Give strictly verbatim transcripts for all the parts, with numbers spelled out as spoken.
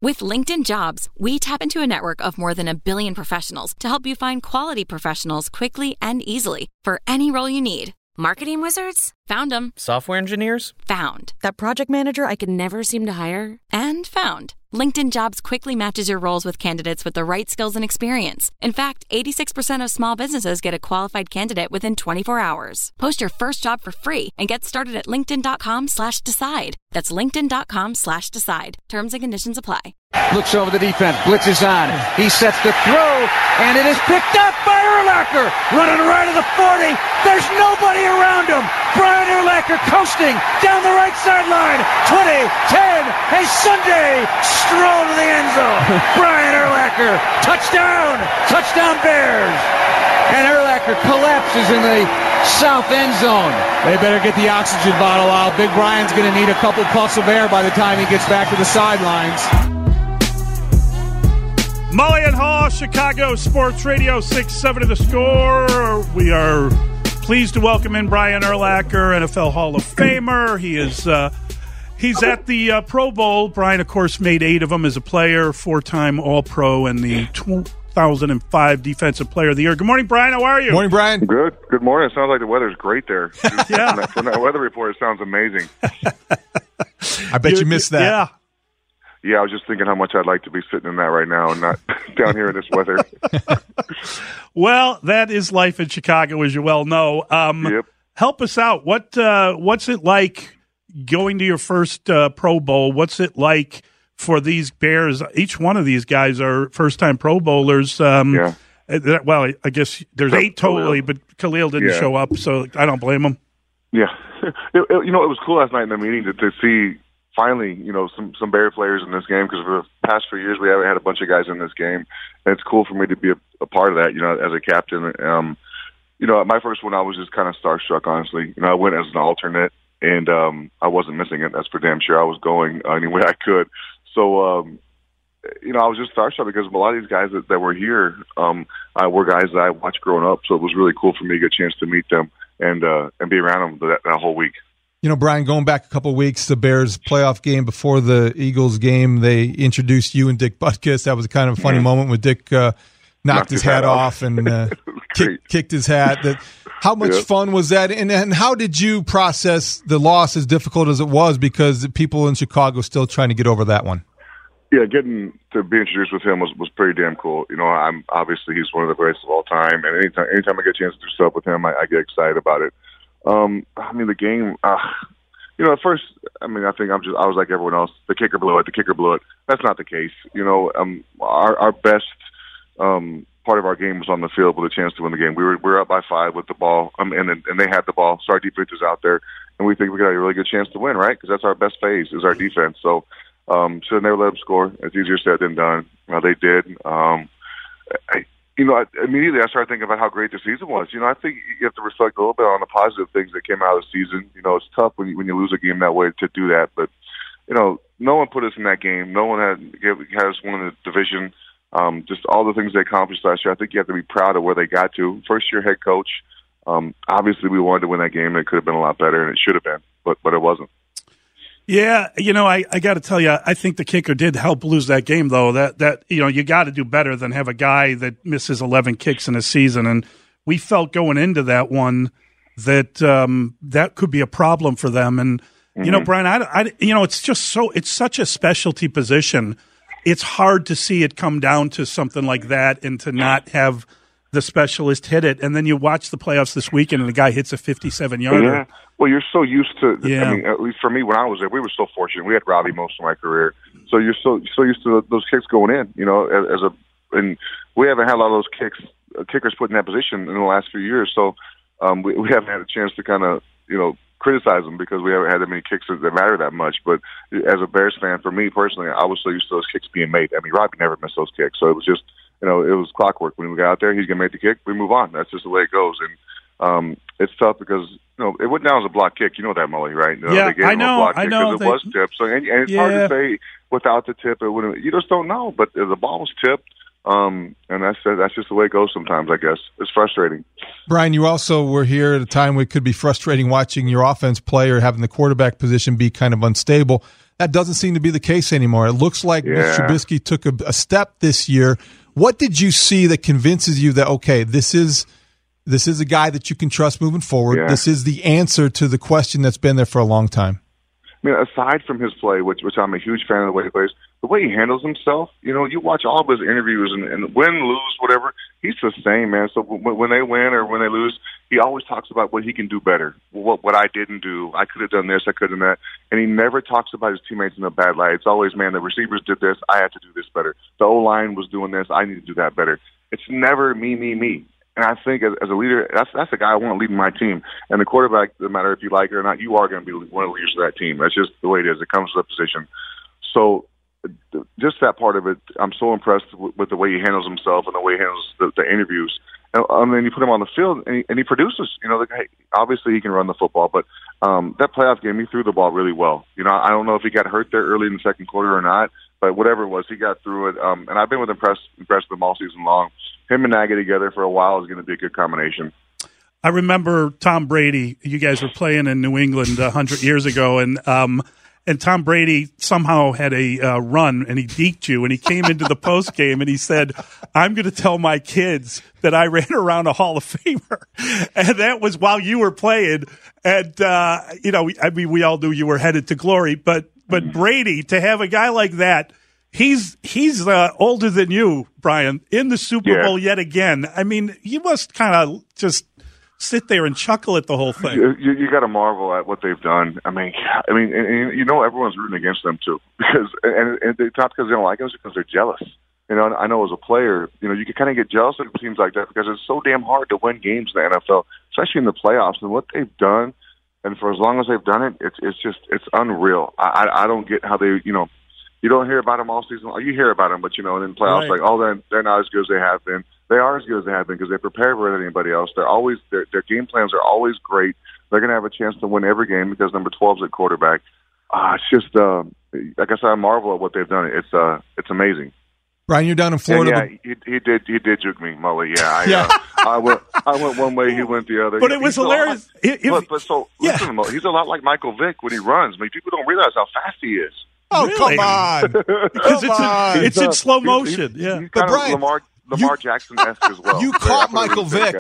With LinkedIn Jobs, we tap into a network of more than a billion professionals to help you find quality professionals quickly and easily for any role you need. Marketing wizards? Found them. Software engineers? Found. That project manager I could never seem to hire? And found. LinkedIn Jobs quickly matches your roles with candidates with the right skills and experience. In fact, eighty-six percent of small businesses get a qualified candidate within twenty-four hours. Post your first job for free and get started at linkedin.com slash decide. That's linkedin.com slash decide. Terms and conditions apply. Looks over the defense, blitzes on. He sets the throw, and it is picked up by Urlacher. Running right of the forty. There's nobody around him. Brian Urlacher coasting down the right sideline. twenty, ten, a Sunday stroll to the end zone. Brian Urlacher, touchdown, touchdown Bears. And Urlacher collapses in the south end zone. They better get the oxygen bottle out. Big Brian's going to need a couple puffs of air by the time he gets back to the sidelines. Mully and Haw, Chicago Sports Radio, six seventy The Score. We are pleased to welcome in Brian Urlacher, N F L Hall of Famer. He is uh, he's at the uh, Pro Bowl. Brian, of course, made eight of them as a player, four-time All-Pro, and the two thousand five Defensive Player of the Year. Good morning, Brian. How are you? Morning, Brian. Good. Good morning. It sounds like the weather's great there. Yeah. From that, from that weather report, it sounds amazing. I bet you, you missed that. Yeah. Yeah, I was just thinking how much I'd like to be sitting in that right now and not down here in this weather. Well, that is life in Chicago, as you well know. Um, yep. Help us out. What uh, What's it like going to your first uh, Pro Bowl? What's it like for these Bears? Each one of these guys are first-time Pro Bowlers. Um, yeah. Well, I guess there's eight totally, but Khalil didn't yeah. show up, so I don't blame him. Yeah. It, it, you know, it was cool last night in the meeting to, to see finally, you know, some some Bear players in this game, because for the past few years we haven't had a bunch of guys in this game, and it's cool for me to be a, a part of that. You know, as a captain, um, you know, at my first one I was just kind of starstruck, honestly. You know, I went as an alternate, and um, I wasn't missing it. That's for damn sure. I was going any way I could. So, um, you know, I was just starstruck because a lot of these guys that, that were here um, uh, were guys that I watched growing up. So it was really cool for me to get a chance to meet them and uh, and be around them that, that whole week. You know, Brian, going back a couple of weeks, the Bears playoff game before the Eagles game, they introduced you and Dick Butkus. That was kind of a funny mm-hmm. moment when Dick uh, knocked, knocked his, his hat, hat off and uh, kick, kicked his hat. That, how much yep. fun was that? And, and how did you process the loss, as difficult as it was, because people in Chicago still trying to get over that one? Yeah, getting to be introduced with him was, was pretty damn cool. You know, I'm obviously he's one of the greatest of all time, and anytime anytime I get a chance to do stuff with him, I, I get excited about it. Um, I mean, the game, uh, you know, at first, I mean, I think I'm just, I was like everyone else. The kicker blew it, the kicker blew it. That's not the case. You know, um, our, our best, um, part of our game was on the field with a chance to win the game. We were, we were up by five with the ball, um, and, and they had the ball. So our defense is out there, and we think we got a really good chance to win, right? Because that's our best phase is our defense. So, um, should never let them score. It's easier said than done. Uh, they did. Um, I, You know, I, immediately I started thinking about how great the season was. You know, I think you have to reflect a little bit on the positive things that came out of the season. You know, it's tough when you, when you lose a game that way to do that. But, you know, no one put us in that game. No one had, had us win the division. Um, just all the things they accomplished last year. I think you have to be proud of where they got to. First-year head coach. Um, obviously, we wanted to win that game. It could have been a lot better, and it should have been, but but it wasn't. Yeah, you know, I, I got to tell you, I think the kicker did help lose that game, though. That, that you know, you got to do better than have a guy that misses eleven kicks in a season. And we felt going into that one that um, that could be a problem for them. And, mm-hmm. you know, Brian, I, I, you know, it's just so – it's such a specialty position. It's hard to see it come down to something like that and to not have the specialist hit it. And then you watch the playoffs this weekend and the guy hits a fifty-seven-yarder. Yeah. Well, you're so used to. Yeah. I mean, at least for me, when I was there, we were so fortunate. We had Robbie most of my career, so you're so so used to those kicks going in. You know, as, as a and we haven't had a lot of those kicks uh, kickers put in that position in the last few years. So um, we, we haven't had a chance to kind of you know criticize them because we haven't had that many kicks that matter that much. But as a Bears fan, for me personally, I was so used to those kicks being made. I mean, Robbie never missed those kicks, so it was just you know it was clockwork. When we got out there, he's gonna make the kick, we move on. That's just the way it goes. And um, it's tough because. You know, it went down as a block kick. You know that, Mully, right? You know, yeah, they gave I him know. A block I kick know. Because it they, was tipped. So, and, and it's yeah. hard to say without the tip. It wouldn't. You just don't know. But the ball was tipped. Um, and that's that's just the way it goes sometimes, I guess. It's frustrating. Brian, you also were here at a time where it could be frustrating watching your offense play or having the quarterback position be kind of unstable. That doesn't seem to be the case anymore. It looks like yeah. Mitch Trubisky took a, a step this year. What did you see that convinces you that, okay, this is this is a guy that you can trust moving forward? Yeah. This is the answer to the question that's been there for a long time. I mean, aside from his play, which which I'm a huge fan of the way he plays, the way he handles himself, you know, you watch all of his interviews and, and win, lose, whatever, he's the same, man. So when, when they win or when they lose, he always talks about what he can do better, what what I didn't do. I could have done this, I could have done that. And he never talks about his teammates in a bad light. It's always, man, the receivers did this, I had to do this better. The O-line was doing this, I need to do that better. It's never me, me, me. And I think as, as a leader, that's that's the guy I want leading my team. And the quarterback, no matter if you like it or not, you are going to be one of the leaders of that team. That's just the way it is. It comes to the position. So just that part of it, I'm so impressed with, with the way he handles himself and the way he handles the, the interviews. And, and then you put him on the field, and he, and he produces. You know, the guy, obviously he can run the football, but um, that playoff game, he threw the ball really well. You know, I don't know if he got hurt there early in the second quarter or not, but whatever it was, he got through it. Um, and I've been with impressed, impressed with him all season long. Him and Nagy together for a while is going to be a good combination. I remember Tom Brady. You guys were playing in New England a hundred years ago, and um, and Tom Brady somehow had a uh, run, and he deked you, and he came into the post game, and he said, "I'm going to tell my kids that I ran around a Hall of Famer," and that was while you were playing. And uh, you know, I mean, we all knew you were headed to glory, but but Brady, to have a guy like that. He's he's uh, older than you, Brian, in the Super yeah. Bowl yet again. I mean, you must kind of just sit there and chuckle at the whole thing. You, you, you got to marvel at what they've done. I mean, I mean, and, and you know, everyone's rooting against them too, because and, and it's not because they don't like them, it's because they're jealous. You know, I know as a player, you know, you can kind of get jealous of teams like that because it's so damn hard to win games in the N F L, especially in the playoffs. And what they've done, and for as long as they've done it, it's it's just it's unreal. I I, I don't get how they, you know. You don't hear about them all season long. You hear about them, but, you know, and in playoffs, right. like, oh, they're, they're not as good as they have been. They are as good as they have been because they prepare for anybody else. They're always their, their game plans are always great. They're going to have a chance to win every game because number twelve is at quarterback. Uh, it's just, uh, like I said, I marvel at what they've done. It's uh, it's amazing. Brian, you're down in Florida. And yeah, he, he did he did juke me, Mully. Yeah, I, yeah. Uh, I went I went one way, he went the other. But it was he's hilarious. Lot, if, but, but so yeah. listen, Mo, he's a lot like Michael Vick when he runs. I mean, people don't realize how fast he is. Oh, really? come on. Because it's, on. it's in slow motion. He's, he's, yeah. he's But kind Brian, of Lamar, Lamar Jackson-esque as well. You so caught Michael Vick.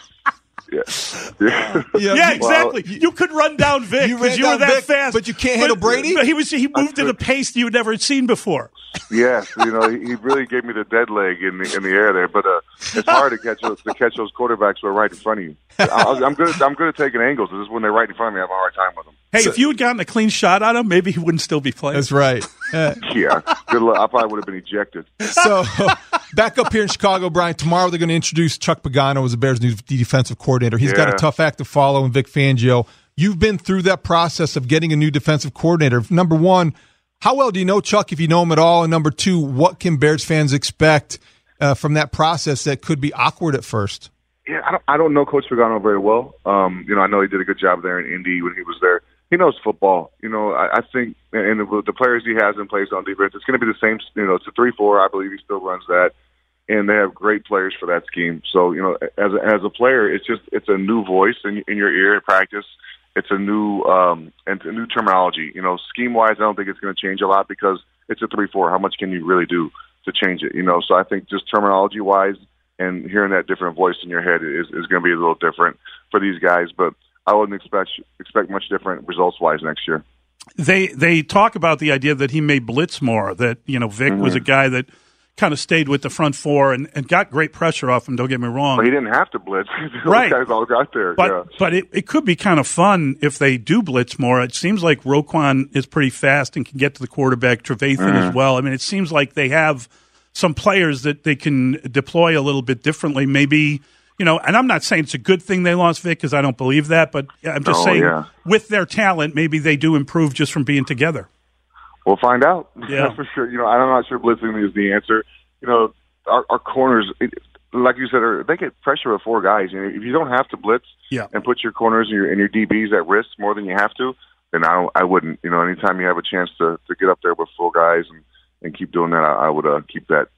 Yeah. Yeah. yeah, yeah, exactly. Well, you could run down Vic because you, you were that Vic, fast, but you can't handle Brady. He was he moved at a pace you had never seen before. Yes, you know he really gave me the dead leg in the in the air there, but uh, it's hard to catch those, to catch those quarterbacks who are right in front of you. I, I'm good. I'm good at taking angles. This is when they're right in front of me. I have a hard time with them. Hey, so, if you had gotten a clean shot on him, maybe he wouldn't still be playing. That's right. Uh, yeah, good luck. I probably would have been ejected. So, back up here in Chicago, Brian, tomorrow they're going to introduce Chuck Pagano as the Bears' new defensive coordinator. He's yeah. got a tough act to follow in Vic Fangio. You've been through that process of getting a new defensive coordinator. Number one, how well do you know Chuck, if you know him at all? And number two, what can Bears fans expect uh, from that process that could be awkward at first? Yeah, I don't, I don't know Coach Pagano very well. Um, you know, I know he did a good job there in Indy when he was there. He knows football. You know, I, I think, and the, the players he has in place on defense, it's going to be the same. You know, it's a three four. I believe he still runs that, and they have great players for that scheme. So, you know, as a, as a player, it's just it's a new voice in, in your ear at practice. It's a new um, and a new terminology. You know, scheme wise, I don't think it's going to change a lot because it's a three four. How much can you really do to change it? You know, so I think just terminology wise and hearing that different voice in your head is, is going to be a little different for these guys, but I wouldn't expect expect much different results-wise next year. They they talk about the idea that he may blitz more, that, you know, Vic mm-hmm. was a guy that kind of stayed with the front four and, and got great pressure off him, don't get me wrong. But he didn't have to blitz. Right. Those guys all got there. But, yeah. but it, it could be kind of fun if they do blitz more. It seems like Roquan is pretty fast and can get to the quarterback, Trevathan mm-hmm. as well. I mean, it seems like they have some players that they can deploy a little bit differently, maybe. You know, and I'm not saying it's a good thing they lost Vic because I don't believe that, but I'm just oh, saying yeah. with their talent, maybe they do improve just from being together. We'll find out. Yeah. That's for sure. You know, I'm not sure blitzing is the answer. You know, our, our corners, it, like you said, they get pressure with four guys. You know, if you don't have to blitz yeah. and put your corners and your, and your D Bs at risk more than you have to, then I, I wouldn't. You know, anytime you have a chance to, to get up there with four guys and, and keep doing that, I, I would uh, keep that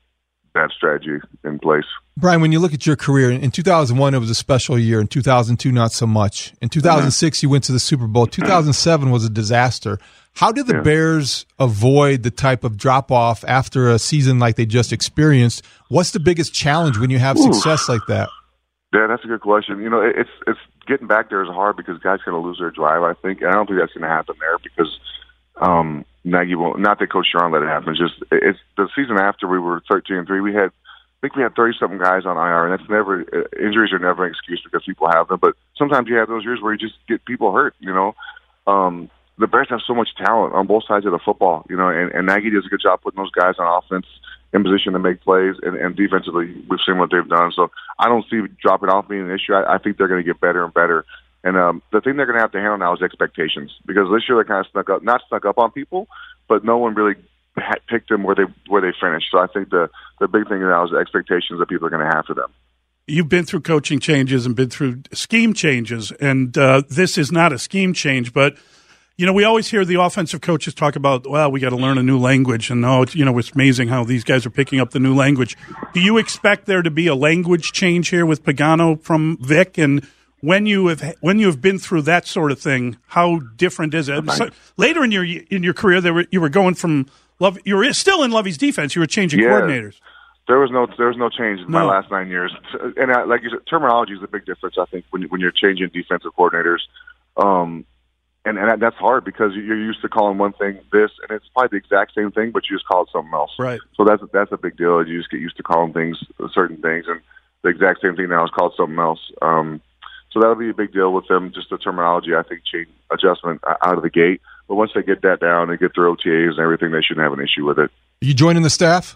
that strategy in place. Brian, when you look at your career, in two thousand one, it was a special year. In two thousand two, not so much. In two thousand six, you went to the Super Bowl. two thousand seven was a disaster. How did the yeah. Bears avoid the type of drop-off after a season like they just experienced? What's the biggest challenge when you have Ooh. success like that? Yeah, that's a good question. You know, it's it's getting back there is hard because guys going to lose their drive, I think. And I don't think that's going to happen there because um, Nagy won't. Not that Coach Sharon let it happen. It's just it's the season after we were thirteen and three. We had, I think we had thirty something guys on I R, and that's never uh, injuries are never an excuse because people have them. But sometimes you have those years where you just get people hurt. You know, um, the Bears have so much talent on both sides of the football. You know, and, and Nagy does a good job putting those guys on offense in position to make plays, and, and defensively, we've seen what they've done. So I don't see dropping off being an issue. I, I think they're going to get better and better. And um, the thing they're going to have to handle now is expectations, because this year they kind of snuck up, not snuck up on people, but no one really had picked them where they where they finished. So I think the the big thing now is the expectations that people are going to have for them. You've been through coaching changes and been through scheme changes, and uh, this is not a scheme change, but. You know, we always hear the offensive coaches talk about, well, we got to learn a new language. And, oh, it's, you know, it's amazing how these guys are picking up the new language. Do you expect there to be a language change here with Pagano from Vic? And when you have when you have been through that sort of thing, how different is it? So, later in your in your career, there were, you were going from Love. You were still in Lovey's defense. You were changing yeah. coordinators. There was no there was no change in no. my last nine years. And I, like you said, terminology is a big difference, I think, when, when you're changing defensive coordinators. Um And, and that's hard because you're used to calling one thing this, and it's probably the exact same thing, but you just call it something else. Right. So that's that's a big deal. You just get used to calling things certain things, and the exact same thing now is called something else. Um, so that'll be a big deal with them. Just the terminology, I think, change adjustment out of the gate. But once they get that down and get their O T As and everything, they shouldn't have an issue with it. Are you joining the staff?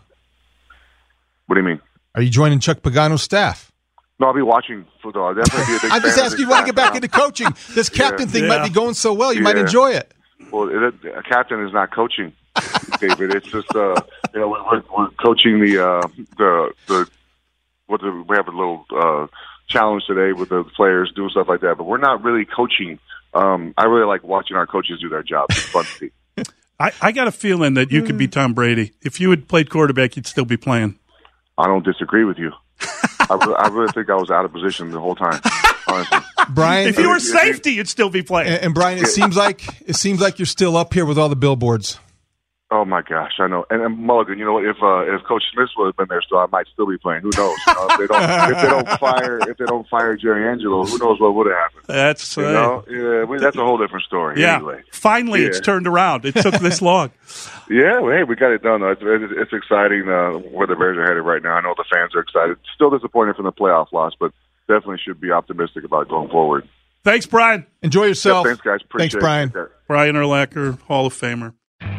What do you mean? Are you joining Chuck Pagano's staff? No, I'll be watching football. I'll definitely be a big I'm just fan asking you want to get back into coaching. This captain yeah. thing yeah. might be going so well. You yeah. might enjoy it. Well, it, a captain is not coaching, David. It's just uh, you know we're, we're coaching the uh, the the what the, we have a little uh, challenge today with the players doing stuff like that, but we're not really coaching. Um, I really like watching our coaches do their job. It's fun to see. I, I got a feeling that you could be Tom Brady. If you had played quarterback, you'd still be playing. I don't disagree with you. I, re- I really think I was out of position the whole time, honestly. Brian, if you were safety, you'd still be playing. And, and Brian, it seems like it seems like you're still up here with all the billboards. Oh my gosh, I know. And, and Mulligan, you know what? If uh, if Coach Smith would have been there, still, I might still be playing. Who knows? You know, if they don't, if they don't fire, if they don't fire Jerry Angelo, who knows what would have happened? That's you uh, know, yeah, well, that's a whole different story. Yeah, anyway. finally, yeah. it's turned around. It took this long. Yeah, well, hey, we got it done. Though. It's, it's, it's exciting uh, where the Bears are headed right now. I know the fans are excited. Still disappointed from the playoff loss, but definitely should be optimistic about going forward. Thanks, Brian. Enjoy yourself. Yeah, thanks, guys. Appreciate thanks, Brian. it. Brian Urlacher, Hall of Famer.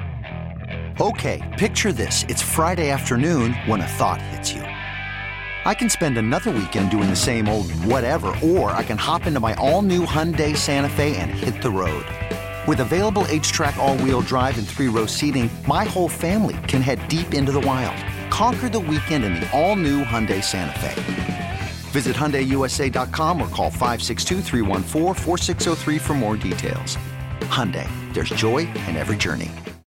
Okay, picture this. It's Friday afternoon when a thought hits you. I can spend another weekend doing the same old whatever, or I can hop into my all-new Hyundai Santa Fe and hit the road. With available H-Track all-wheel drive and three-row seating, my whole family can head deep into the wild. Conquer the weekend in the all-new Hyundai Santa Fe. Visit Hyundai U S A dot com or call five six two, three one four, four six zero three for more details. Hyundai, there's joy in every journey.